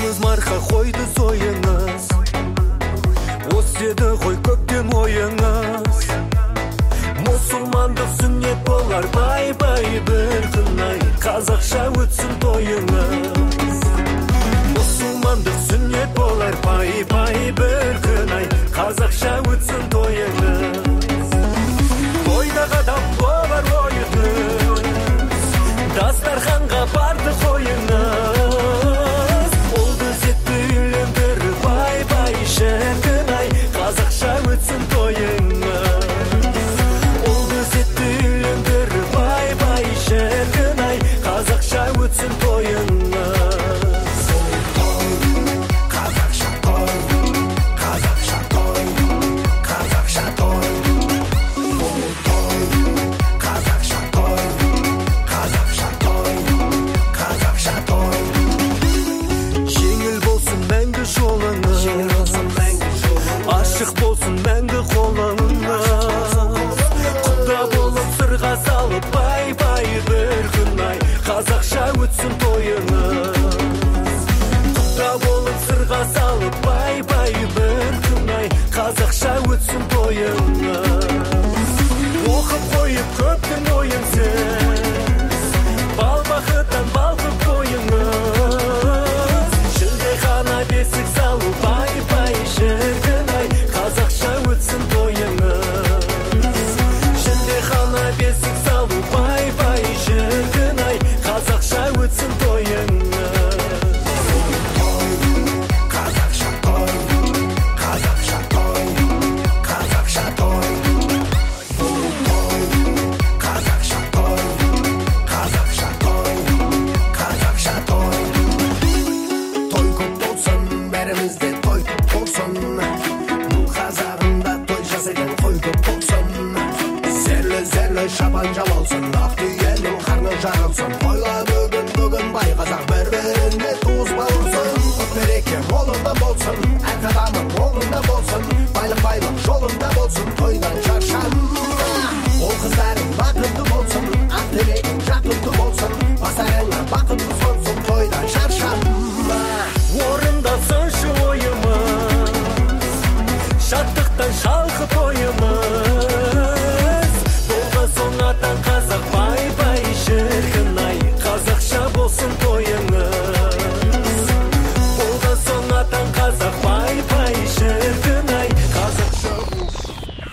Қымыз марқа қойды сойыңыз, осы еді ғой көптен ойыңыз. Мұсылмандық сүннет болар бай-бай бір күн ай, қазақша өтсін тойыңыз. Мұсылмандық сүннет болар бай-бай бір күн ай, қазақша өтсін тойыңыз. Тойда қадам болар ойыңыз, дастарханға барды қойыңыз. Ол күзетті үйлендіріп бай-бай шіркін ай, қазақша өтсін тойыңыз. Ол күзетті үйлендіріп бай-бай шіркін ай, қазақша өтсін тойыңыз. Ашық болсын мәңгі қолыңыз, құда болып сырға салып бай-бай бір күн ай, қазақша өтсін тойыңыз. Құда болып сырға салып бай-бай бір күн ай, қазақша өтсін тойыңыз. Оқып қойып көптің ойынсыз, бал бақыттан балқып қойыңыз. Шілдехана бесік салу бай-бай шіркін ай, қазақша өтсін тойыңыз. Шілдехана бесік салу бай-бай шіркін ай, қазақша өтсін тойыңыз. Қазақша той, қазақша той, қазақша той. Қазақша той, қазақша той, қазақша той. Той көп болсын, бәрімізде той көп болсын. Бұл қазағында той жасайтын қой көп болсын. Зерлі шапан жамалсын, ақ түйенің қарны жарылсын. Қойла бүгін бай қазақ бір-біріне туыс бауырсын. Береке молында болсын, әр қадамың оңында болсын. Байлық жолында болсын, тойдан шаршанма. Ол қыздарың бақытты болсын, ақ тілегің жақынды болсын. Басарыңа бақытты сонсын, тойдан шаршанма. Орындасыншы ойымыз, шаттықтан шалқып ойымыз. Болған соң атан қазақ бай-бай шіркін ай, қазақша болсын тойыңыз. Болған соң атан қазақ бай-бай шіркін ай, қазақша болсын.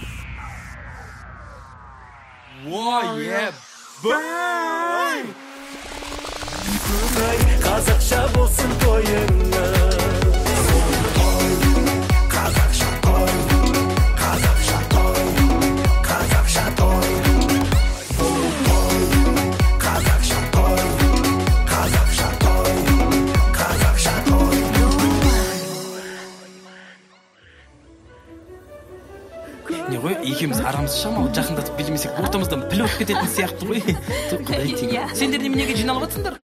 Қазақша болсын тойыңыз. Қазақша той, қазақша той, қазақша той. Қазақша той, қазақша той, қазақша той. Не ғой, екеуміз арамыз шамалы жақындатып билемесек ортамыздан піл өтіп кететін сияқты ғой. Құдай тегі. Сендер неменеге жиналып жатсыңдар?